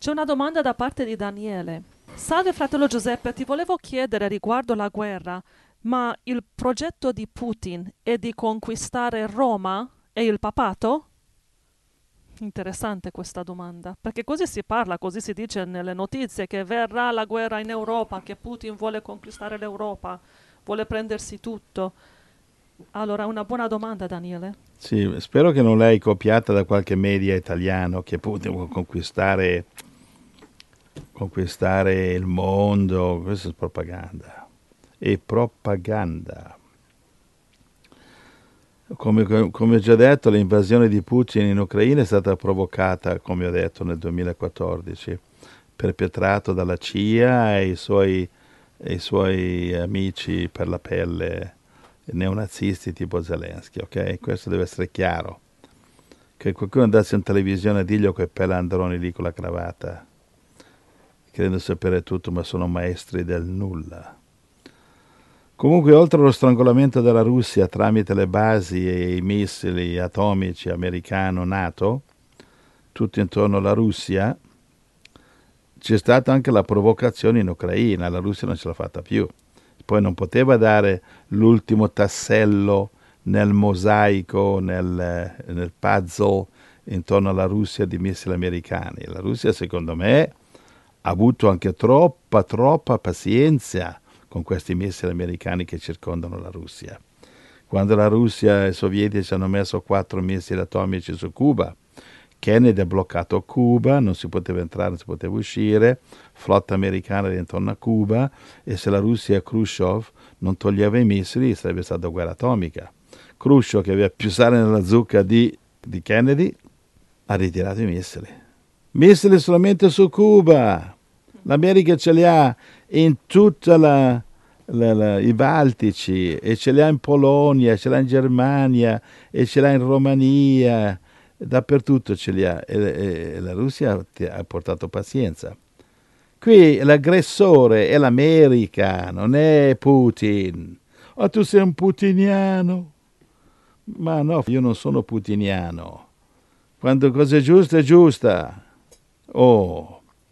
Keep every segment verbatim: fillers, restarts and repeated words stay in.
C'è una domanda da parte di Daniele. Salve fratello Giuseppe, ti volevo chiedere riguardo la guerra, ma il progetto di Putin è di conquistare Roma e il papato? Interessante questa domanda, perché così si parla, così si dice nelle notizie che verrà la guerra in Europa, che Putin vuole conquistare l'Europa, vuole prendersi tutto. Allora, una buona domanda, Daniele. Sì, spero che non l'hai copiata da qualche media italiano che Putin vuole conquistare, conquistare il mondo. Questa è propaganda. È propaganda. Come, come ho già detto, l'invasione di Putin in Ucraina è stata provocata, come ho detto, nel duemilaquattordici, perpetrato dalla C I A e i suoi, e i suoi amici per la pelle neonazisti tipo Zelensky, ok? Questo deve essere chiaro. Che qualcuno andasse in televisione a dirgli quei pelandroni lì con la cravatta, credendo sapere tutto, ma sono maestri del nulla. Comunque, oltre allo strangolamento della Russia tramite le basi e i missili atomici americano-NATO, tutto intorno alla Russia, c'è stata anche la provocazione in Ucraina. La Russia non ce l'ha fatta più. Poi non poteva dare l'ultimo tassello nel mosaico, nel, nel puzzle intorno alla Russia di missili americani. La Russia, secondo me, ha avuto anche troppa, troppa pazienza con questi missili americani che circondano la Russia. Quando la Russia e i sovietici hanno messo quattro missili atomici su Cuba, Kennedy ha bloccato Cuba, non si poteva entrare, non si poteva uscire, flotta americana intorno a Cuba, e se la Russia e Khrushchev non toglieva i missili sarebbe stata guerra atomica. Khrushchev, che aveva più sale nella zucca di, di Kennedy, ha ritirato i missili. Missili solamente su Cuba. L'America ce li ha in tutta la, la, la, i Baltici, e ce li ha in Polonia, ce li ha in Germania, e ce li ha in Romania, dappertutto ce li ha, e, e, e la Russia ha portato pazienza. Qui l'aggressore è l'America, non è Putin. Oh, tu sei un putiniano. Ma no, io non sono putiniano. Quando cosa è giusta è giusta. Oh,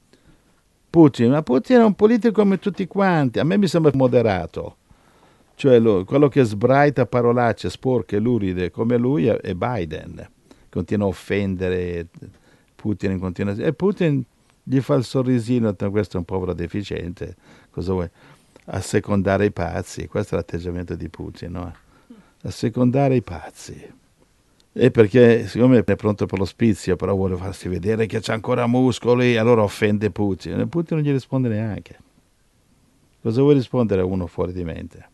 Putin, ma Putin è un politico come tutti quanti. A me mi sembra moderato. Cioè lo, quello che sbraita parolacce sporche, luride come lui è, è Biden. Continua a offendere Putin in continuazione. E Putin gli fa il sorrisino, questo è un povero deficiente. Cosa vuoi? Assecondare i pazzi. Questo è l'atteggiamento di Putin, no? Assecondare i pazzi. E perché, siccome è pronto per l'ospizio, però vuole farsi vedere che c'ha ancora muscoli, allora offende Putin. E Putin non gli risponde neanche. Cosa vuoi rispondere a uno fuori di mente?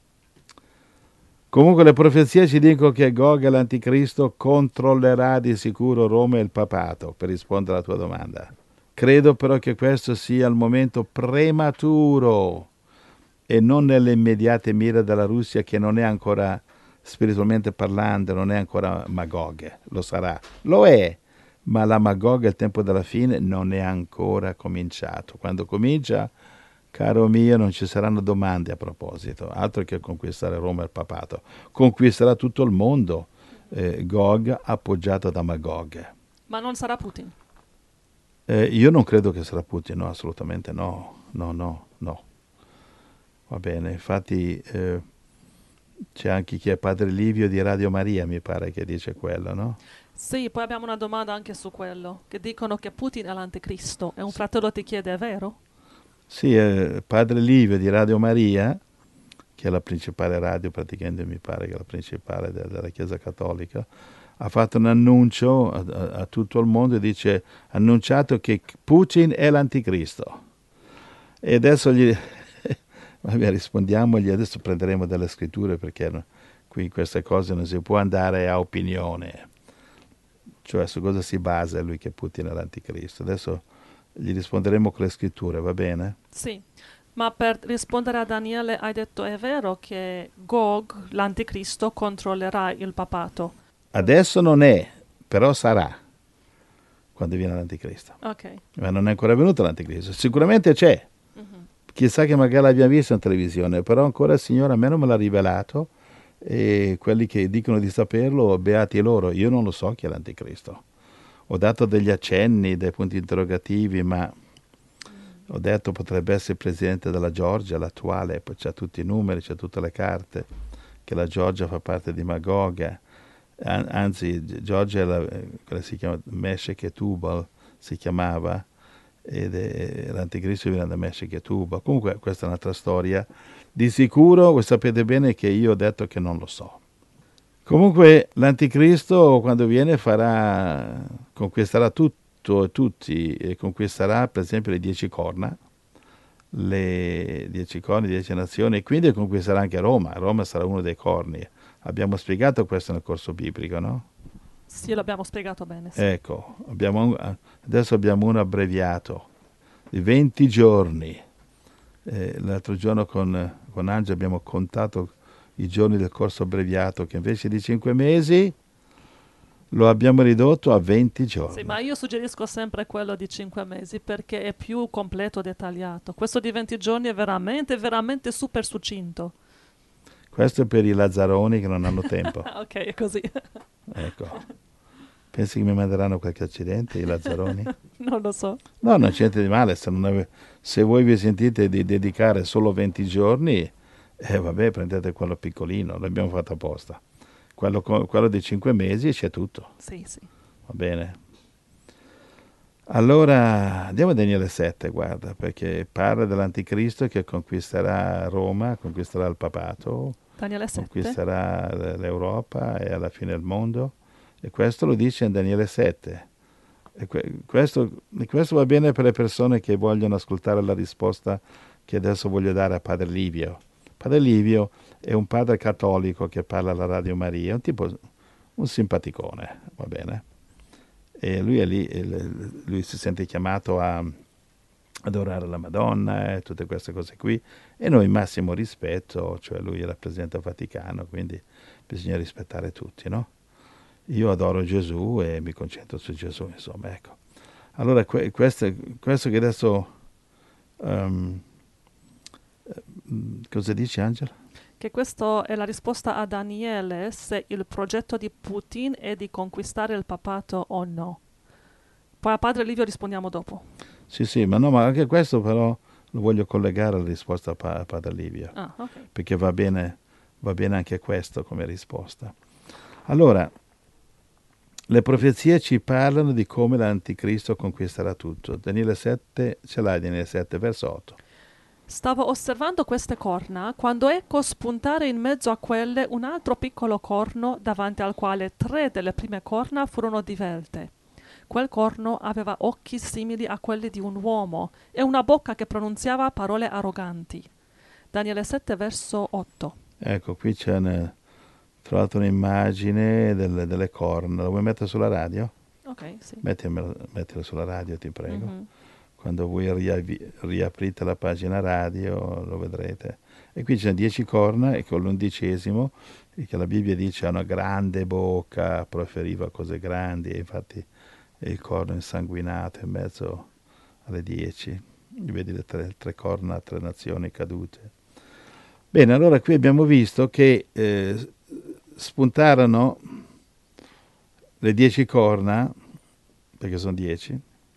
Comunque le profezie ci dicono che Gog, l'anticristo, controllerà di sicuro Roma e il papato, per rispondere alla tua domanda. Credo però che questo sia il momento prematuro e non nelle immediate mire della Russia, che non è ancora, spiritualmente parlando, non è ancora Magog, lo sarà, lo è, ma la Magog, il tempo della fine, non è ancora cominciato. Quando comincia, caro mio, non ci saranno domande a proposito, altro che conquistare Roma e il papato. Conquisterà tutto il mondo, eh, Gog appoggiato da Magog. Ma non sarà Putin? Eh, io non credo che sarà Putin, no, assolutamente no, no, no, no. Va bene, infatti eh, c'è anche chi è Padre Livio di Radio Maria, mi pare che dice quello, no? Sì, poi abbiamo una domanda anche su quello, che dicono che Putin è l'anticristo, e un fratello ti chiede, è vero? Sì, eh, Padre Livio di Radio Maria, che è la principale radio, praticamente mi pare che è la principale de- della Chiesa Cattolica, ha fatto un annuncio a, a, a tutto il mondo e dice, ha annunciato che Putin è l'anticristo. E adesso gli... Vabbè, rispondiamogli, adesso prenderemo dalle scritture, perché no, qui queste cose non si può andare a opinione. Cioè, su cosa si basa lui che Putin è l'anticristo? Adesso gli risponderemo con le scritture, va bene? Sì, ma per rispondere a Daniele hai detto è vero che Gog, l'anticristo, controllerà il papato? Adesso non è, però sarà, quando viene l'anticristo. Ok. Ma non è ancora venuto l'anticristo. Sicuramente c'è. Mhm. Chissà che magari l'abbiamo visto in televisione, però ancora il Signore a me non me l'ha rivelato, e quelli che dicono di saperlo, beati loro. Io non lo so chi è l'anticristo. Ho dato degli accenni, dei punti interrogativi, ma ho detto potrebbe essere presidente della Georgia, l'attuale, poi c'ha tutti i numeri, c'ha tutte le carte, che la Georgia fa parte di Magoga, An- anzi Georgia è la, quella si chiama Meshech e Tubal, si chiamava, ed è, l'anticristo viene da Meshech e Tubal. Comunque questa è un'altra storia. Di sicuro voi sapete bene che io ho detto che non lo so. Comunque l'anticristo quando viene farà, conquisterà tutto e tutti, e conquisterà per esempio le dieci corna, le dieci corni, dieci nazioni, e quindi conquisterà anche Roma. Roma sarà uno dei corni. Abbiamo spiegato questo nel corso biblico, no? Sì, l'abbiamo spiegato bene, sì. Ecco, abbiamo un- adesso abbiamo un abbreviato di venti giorni. Eh, l'altro giorno con, con Angelo abbiamo contato i giorni del corso abbreviato, che invece di cinque mesi lo abbiamo ridotto a venti Sì, giorni. ma io suggerisco sempre quello di cinque mesi perché è più completo e dettagliato. Questo di venti giorni è veramente, veramente super succinto. Questo è per i lazzaroni che non hanno tempo. Ah, ok, è così. Ecco. Pensi che mi manderanno qualche accidente i lazzaroni? Non lo so. No, non c'è niente di male. Se, non ave- se voi vi sentite di dedicare solo venti giorni, eh, vabbè, prendete quello piccolino, l'abbiamo fatto apposta. Quello, co- quello di cinque mesi c'è tutto, Sì, sì. va bene? Allora, andiamo a Daniele sette, guarda, perché parla dell'anticristo che conquisterà Roma, conquisterà il papato, Daniele sette. conquisterà l'Europa e alla fine il mondo. E questo lo dice in Daniele sette. E que- questo, questo va bene per le persone che vogliono ascoltare la risposta che adesso voglio dare a Padre Livio. Padre Livio è un padre cattolico che parla alla Radio Maria, un tipo, un simpaticone, va bene? E lui è lì, lui si sente chiamato a adorare la Madonna e tutte queste cose qui, e noi massimo rispetto, cioè lui rappresenta il Vaticano, quindi bisogna rispettare tutti, no? Io adoro Gesù e mi concentro su Gesù, insomma, ecco. Allora, que- questo, questo che adesso... um, cosa dice Angela? Che questa è la risposta a Daniele se il progetto di Putin è di conquistare il papato o no. Poi a Padre Livio rispondiamo dopo. Sì, sì, ma no, ma anche questo però lo voglio collegare alla risposta a, pa- a Padre Livio, Ah, ok. perché va bene, va bene anche questo come risposta. Allora, le profezie ci parlano di come l'anticristo conquisterà tutto. Daniele sette, ce l'hai Daniele sette, verso otto. Stavo osservando queste corna quando ecco spuntare in mezzo a quelle un altro piccolo corno davanti al quale tre delle prime corna furono divelte. Quel corno aveva occhi simili a quelli di un uomo e una bocca che pronunziava parole arroganti. Daniele sette, verso otto. Ecco, qui c'è una, trovato un'immagine delle, delle corna. La vuoi mettere sulla radio? Ok, sì. Mettimela, mettila sulla radio, ti prego. Mhm. Quando voi riavi- riaprite la pagina radio lo vedrete. E qui c'è dieci corna e con l'undicesimo, che la Bibbia dice ha una grande bocca, proferiva cose grandi, e infatti è il corno insanguinato in mezzo alle dieci. Vedi le tre, tre corna, tre nazioni cadute. Bene, allora qui abbiamo visto che eh, spuntarono le dieci corna, perché sono dieci,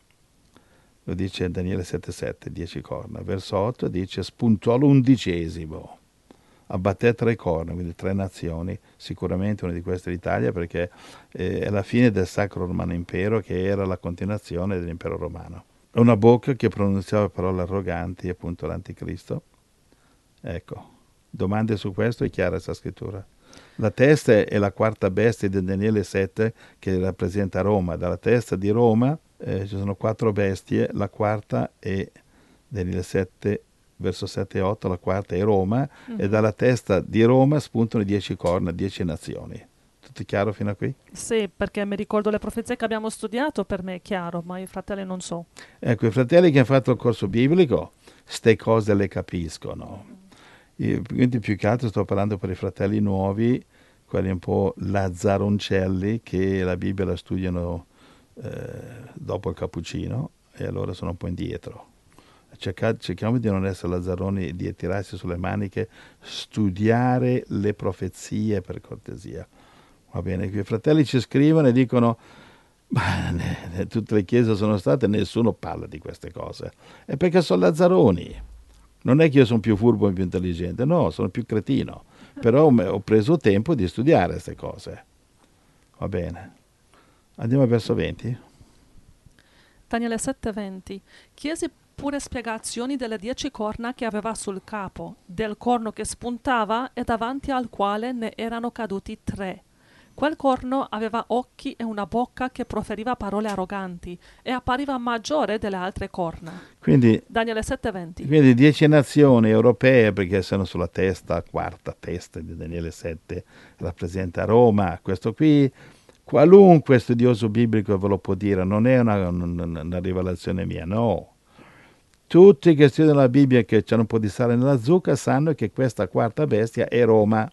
lo dice Daniele sette sette, dieci corna. Verso otto dice spuntò l'undicesimo, abbatté tre corna, quindi tre nazioni, sicuramente una di queste l'Italia, perché eh, è la fine del Sacro Romano Impero, che era la continuazione dell'Impero Romano. Una bocca che pronunziava parole arroganti, appunto l'Anticristo. Ecco, domande su questo? È chiara questa scrittura? La testa è la quarta bestia di Daniele sette che rappresenta Roma. Dalla testa di Roma eh, ci sono quattro bestie, la quarta è Daniele sette, verso sette e otto, la quarta è Roma, Mhm. e dalla testa di Roma spuntano dieci corna, dieci nazioni. Tutto chiaro fino a qui? Sì, perché mi ricordo le profezie che abbiamo studiato, per me è chiaro, ma i fratelli non so. Ecco, i fratelli che hanno fatto il corso biblico, ste cose le capiscono. Io, quindi più che altro sto parlando per i fratelli nuovi, quelli un po' lazzaroncelli che la Bibbia la studiano eh, dopo il cappuccino e allora sono un po' indietro. Cerca, cerchiamo di non essere lazzaroni, di tirarsi sulle maniche, studiare le profezie per cortesia. Va bene, i fratelli ci scrivono e dicono: Ma ne- ne- tutte le chiese sono state, nessuno parla di queste cose. È perché sono lazzaroni. Non è che io sono più furbo e più intelligente, no, sono più cretino. Però ho ho preso tempo di studiare queste cose. Va bene. Andiamo al verso venti. Daniele sette venti. Chiesi pure spiegazioni delle dieci corna che aveva sul capo, del corno che spuntava e davanti al quale ne erano caduti tre. Quel corno aveva occhi e una bocca che proferiva parole arroganti e appariva maggiore delle altre corna. Quindi, Daniele sette venti. quindi dieci nazioni europee, perché sono sulla testa, quarta testa di Daniele sette, rappresenta Roma. Questo qui, qualunque studioso biblico ve lo può dire, non è una, una, una rivelazione mia, no. Tutti che studiano la Bibbia e che hanno un po' di sale nella zucca sanno che questa quarta bestia è Roma.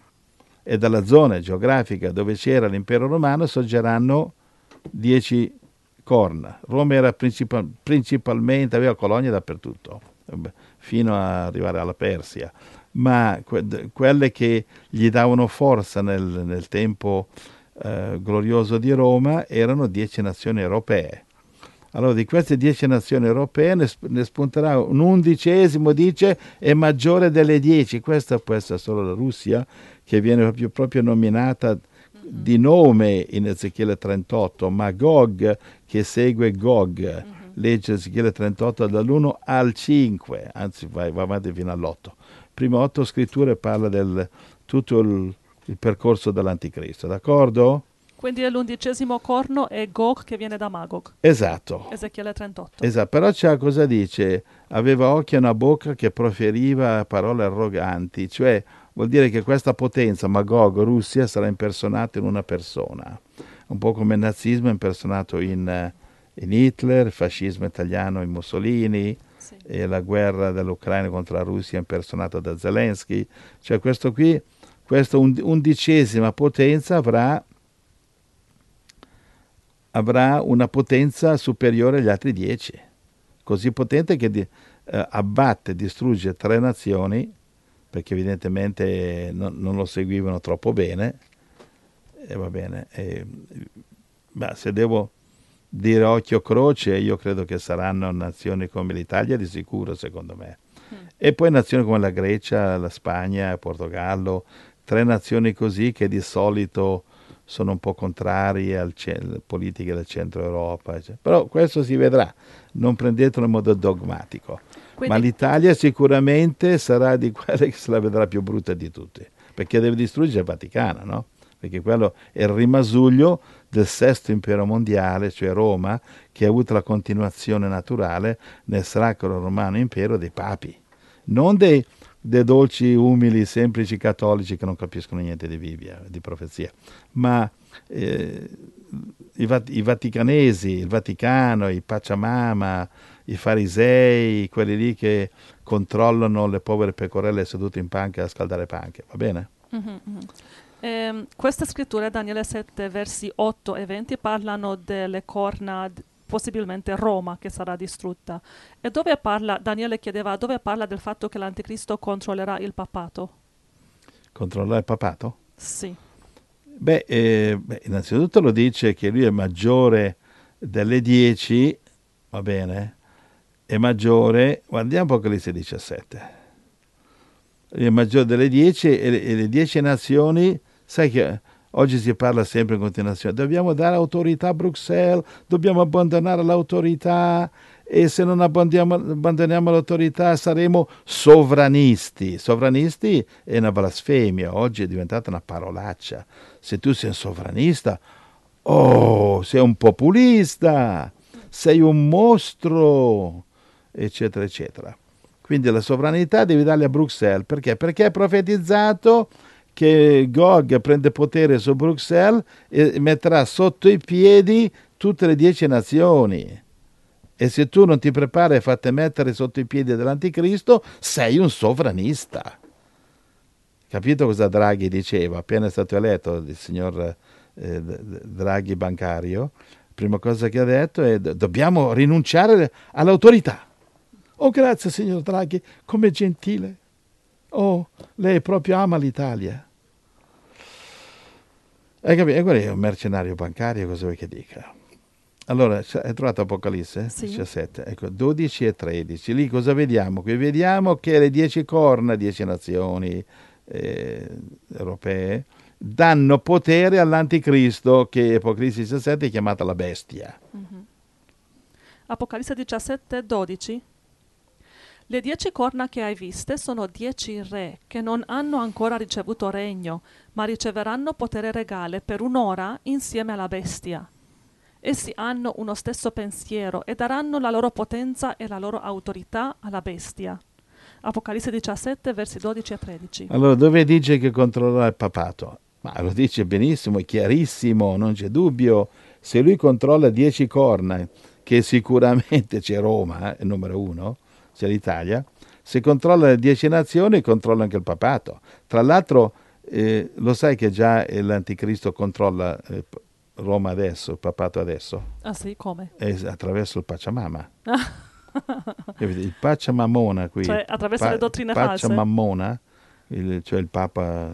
E dalla zona geografica dove c'era l'impero romano sorgeranno dieci corna. Roma era principal, principalmente, aveva colonie dappertutto, fino ad arrivare alla Persia, ma que- quelle che gli davano forza nel, nel tempo eh, glorioso di Roma erano dieci nazioni europee. Allora, di queste dieci nazioni europee ne, sp- ne spunterà un undicesimo, dice, è maggiore delle dieci. Questa può essere solo la Russia, che viene proprio, proprio nominata di nome in Ezechiele trentotto, ma Gog, che segue Gog, mm-hmm. legge Ezechiele trentotto dall'uno al cinque, anzi va, va avanti fino all'otto. Prime otto scritture parla del tutto il, il percorso dell'anticristo, d'accordo? Quindi è l'undicesimo corno e Gog che viene da Magog. Esatto. Ezechiele trentotto. Esatto, però c'è cosa dice? Aveva occhi e una bocca che proferiva parole arroganti, cioè vuol dire che questa potenza, Magog, Russia, sarà impersonata in una persona, un po' come il nazismo è impersonato in, in Hitler, il fascismo italiano in Mussolini, sì. E la guerra dell'Ucraina contro la Russia è impersonata da Zelensky, cioè questo qui, questa undicesima potenza avrà avrà una potenza superiore agli altri dieci, così potente che di, eh, abbatte, distrugge tre nazioni, perché evidentemente non, non lo seguivano troppo bene, e va bene. E, ma se devo dire occhio croce, io credo che saranno nazioni come l'Italia di sicuro, secondo me. Mm. E poi nazioni come la Grecia, la Spagna, il Portogallo, tre nazioni così che di solito sono un po' contrari alle politiche del centro Europa, cioè. Però questo si vedrà, non prendetelo in modo dogmatico. Quindi, ma l'Italia sicuramente sarà di quelle che se la vedrà più brutta di tutte, perché deve distruggere il Vaticano, no? Perché quello è il rimasuglio del sesto impero mondiale, cioè Roma, che ha avuto la continuazione naturale nel sacro romano impero dei papi, non dei, dei dolci, umili, semplici cattolici che non capiscono niente di Bibbia, di profezia, ma eh, i, vat- i vaticanesi, il Vaticano, i Pachamama, i farisei, quelli lì che controllano le povere pecorelle sedute in panche a scaldare panche, va bene? Mm-hmm. Eh, queste scritture, Daniele sette, versi otto e venti, parlano delle corna, possibilmente Roma, che sarà distrutta. E dove parla, Daniele chiedeva, dove parla del fatto che l'anticristo controllerà il papato? Controllerà il papato? Sì. Beh, eh, beh, innanzitutto lo dice che lui è maggiore delle dieci, va bene? È maggiore, guardiamo Apocalisse diciassette. Lui è maggiore delle dieci e le, e le dieci nazioni, sai che oggi si parla sempre in continuazione, dobbiamo dare autorità a Bruxelles, dobbiamo abbandonare l'autorità e se non abbandoniamo l'autorità saremo sovranisti. Sovranisti è una blasfemia, oggi è diventata una parolaccia. Se tu sei un sovranista, oh, sei un populista, sei un mostro, eccetera, eccetera. Quindi la sovranità devi darla a Bruxelles. Perché? Perché è profetizzato che Gog prende potere su Bruxelles e metterà sotto i piedi tutte le dieci nazioni. E se tu non ti prepari e fate mettere sotto i piedi dell'anticristo, sei un sovranista. Capito cosa Draghi diceva? Appena è stato eletto il signor eh, Draghi bancario, la prima cosa che ha detto è dobbiamo rinunciare all'autorità. Oh, grazie signor Draghi, com'è gentile. Oh, lei proprio ama l'Italia. Hai capito? E quello è un mercenario bancario, cosa vuoi che dica? Allora, hai trovato Apocalisse Sì. diciassette? Ecco, dodici e tredici. Lì cosa vediamo? Qui vediamo che le dieci corna, dieci nazioni eh, europee, danno potere all'anticristo, che Apocalisse diciassette è chiamata la bestia. Mhm. Apocalisse diciassette, dodici. Le dieci corna che hai viste sono dieci re che non hanno ancora ricevuto regno, ma riceveranno potere regale per un'ora insieme alla bestia. Essi hanno uno stesso pensiero e daranno la loro potenza e la loro autorità alla bestia. Apocalisse diciassette, versi dodici e tredici. Allora, dove dice che controllerà il papato? Ma lo dice benissimo, è chiarissimo, non c'è dubbio. Se lui controlla dieci corna, che sicuramente c'è Roma, è il numero uno, c'è l'Italia, se controlla le dieci nazioni, controlla anche il papato. Tra l'altro, eh, lo sai che già l'anticristo controlla eh, Roma adesso, il papato adesso? Ah sì, come? È attraverso il Pachamama. Il Pachamamona qui, Cioè, attraverso pa- le dottrine false? Pachamamona, il, cioè il Papa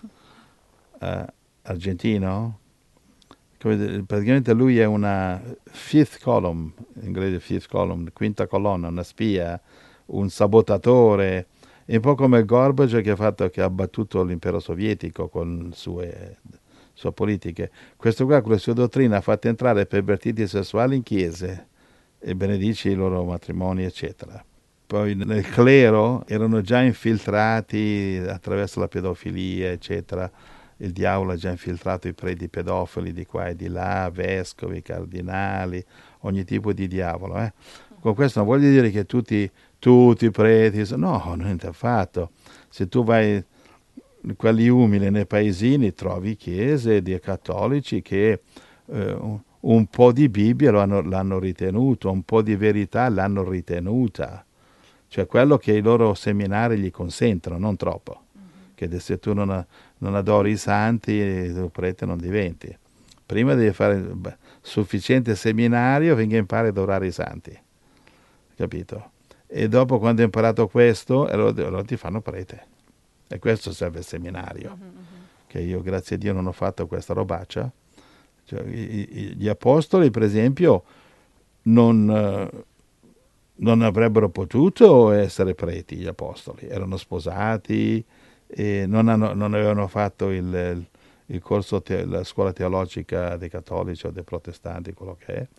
eh, argentino, come, praticamente lui è una fifth column, in inglese fifth column, quinta colonna, una spia, un sabotatore, è un po' come Gorbaciov che ha, fatto, che ha abbattuto l'impero sovietico con le sue, sue politiche. Questo qua con le sue dottrine ha fatto entrare pervertiti sessuali in chiese e benedice i loro matrimoni, eccetera. Poi nel clero erano già infiltrati attraverso la pedofilia, eccetera. Il diavolo ha già infiltrato i preti pedofili di qua e di là, vescovi, cardinali, ogni tipo di diavolo. Eh. Con questo non voglio dire che tutti, tutti i preti, no, niente affatto. Se tu vai in quelli umili nei paesini trovi chiese di cattolici che eh, un po' di Bibbia l'hanno, l'hanno ritenuto, un po' di verità l'hanno ritenuta, cioè quello che i loro seminari gli consentono, non troppo, mm-hmm. Che se tu non, non adori i santi, il prete non diventi. Prima devi fare beh, sufficiente seminario finché impari ad adorare i santi, capito? E dopo quando hai imparato questo, allora, allora ti fanno prete. E questo serve il seminario, mm-hmm. Che io grazie a Dio non ho fatto questa robaccia. Cioè, gli apostoli, per esempio, non, non avrebbero potuto essere preti, gli apostoli. Erano sposati, e non, hanno, non avevano fatto il, il corso, te, la scuola teologica dei cattolici o dei protestanti, quello che è.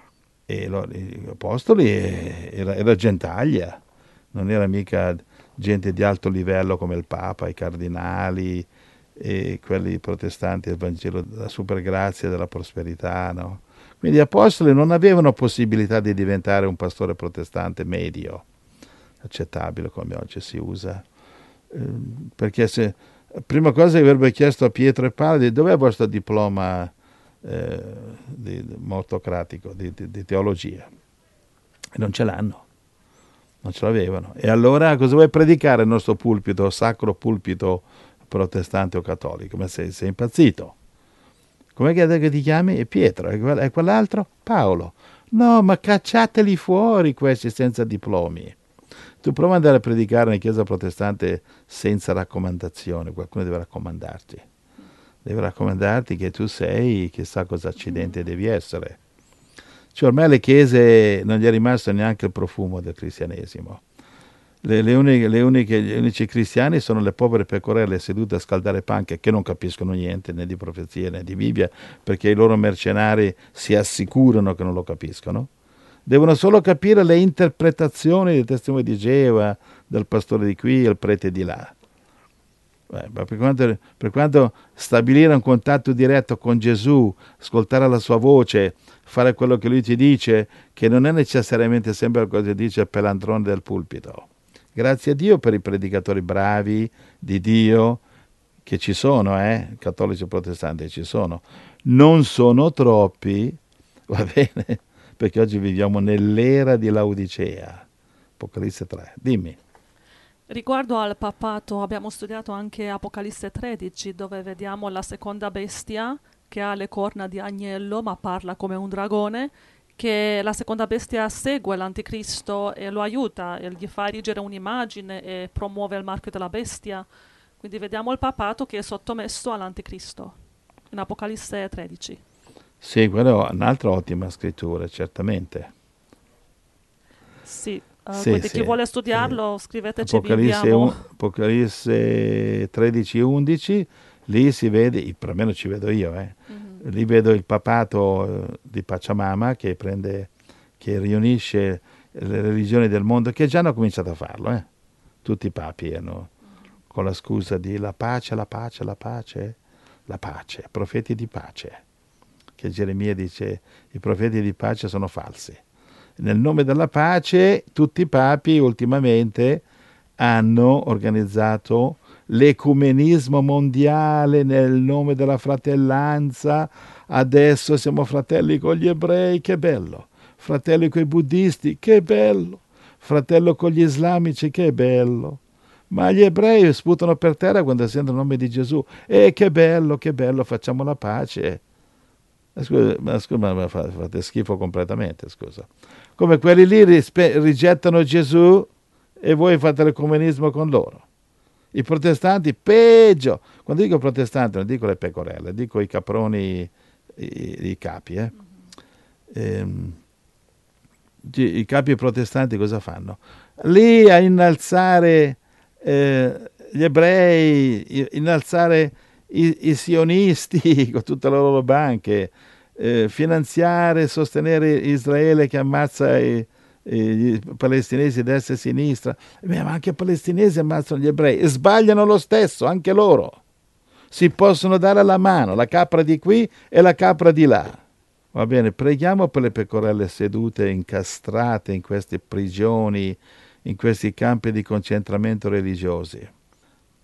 E lo, gli apostoli era, era gentaglia, non era mica gente di alto livello come il Papa, i cardinali, e quelli protestanti del Vangelo della supergrazia e della prosperità, no? Quindi gli apostoli non avevano possibilità di diventare un pastore protestante medio, accettabile come oggi si usa, eh, perché se prima cosa che avrebbe chiesto a Pietro e Paolo, dov'è il vostro diploma eh, di, di, mortocratico di, di, di teologia? E non ce l'hanno, non ce l'avevano. E allora cosa vuoi predicare il nostro pulpito, sacro pulpito protestante o cattolico? Ma sei, sei impazzito. Com'è che ti chiami? E Pietro. E quell'altro? Paolo. No, ma cacciateli fuori questi senza diplomi. Tu prova ad andare a predicare nella chiesa protestante senza raccomandazione. Qualcuno deve raccomandarti. Deve raccomandarti che tu sei, chissà cosa accidente devi essere. Cioè ormai alle chiese non gli è rimasto neanche il profumo del cristianesimo. Le, le, uniche, le uniche, gli unici cristiani sono le povere pecorelle sedute a scaldare panche che non capiscono niente né di profezia né di Bibbia, perché i loro mercenari si assicurano che non lo capiscono. Devono solo capire le interpretazioni dei testimoni di Geova, del pastore di qui e il prete di là. Beh, per, quanto, per quanto stabilire un contatto diretto con Gesù, ascoltare la sua voce, fare quello che lui ti dice, che non è necessariamente sempre quello che dice il pelandrone del pulpito. Grazie a Dio per i predicatori bravi di Dio, che ci sono, eh? Cattolici e protestanti ci sono. Non sono troppi, va bene? Perché oggi viviamo nell'era di Laodicea. Apocalisse tre, dimmi. Riguardo al papato abbiamo studiato anche Apocalisse tredici, dove vediamo la seconda bestia che ha le corna di agnello ma parla come un dragone, che la seconda bestia segue l'anticristo e lo aiuta, e gli fa erigere un'immagine e promuove il marchio della bestia. Quindi vediamo il papato che è sottomesso all'anticristo in Apocalisse tredici. Sì, quello è un'altra ottima scrittura, certamente. Sì, eh, Sì, quindi chi sì, vuole sì. studiarlo, scriveteci, vi Apocalisse, inviamo. un- Apocalisse tredici undici, lì si vede, perlomeno ci vedo io, eh. Mhm. Lì vedo il papato eh, di Pachamama che prende, che riunisce le religioni del mondo, che già hanno cominciato a farlo, eh. Tutti i papi hanno, con la scusa di la pace, la pace, la pace, la pace, profeti di pace, che Geremia dice i profeti di pace sono falsi. Nel nome della pace tutti i papi ultimamente hanno organizzato l'ecumenismo mondiale nel nome della fratellanza. Adesso siamo fratelli con gli ebrei, che bello. Fratelli con i buddisti, che bello. Fratello con gli islamici, che bello. Ma gli ebrei sputano per terra quando sentono il nome di Gesù. E che bello, che bello, facciamo la pace. Ma scusa, ma scusa, ma fate schifo completamente, scusa. Come quelli lì rispe- rigettano Gesù e voi fate l'ecumenismo con loro. I protestanti peggio. Quando dico protestanti non dico le pecorelle, dico i caproni, i, i capi. Eh. Ehm, I capi protestanti cosa fanno? Lì a innalzare eh, gli ebrei, innalzare i, i sionisti con tutte le loro banche, eh, finanziare, sostenere Israele che ammazza i, i palestinesi a destra e a sinistra. Beh, ma anche i palestinesi ammazzano gli ebrei e sbagliano lo stesso, anche loro. Si possono dare la mano, la capra di qui e la capra di là. Va bene, preghiamo per le pecorelle sedute, incastrate in queste prigioni, in questi campi di concentramento religiosi.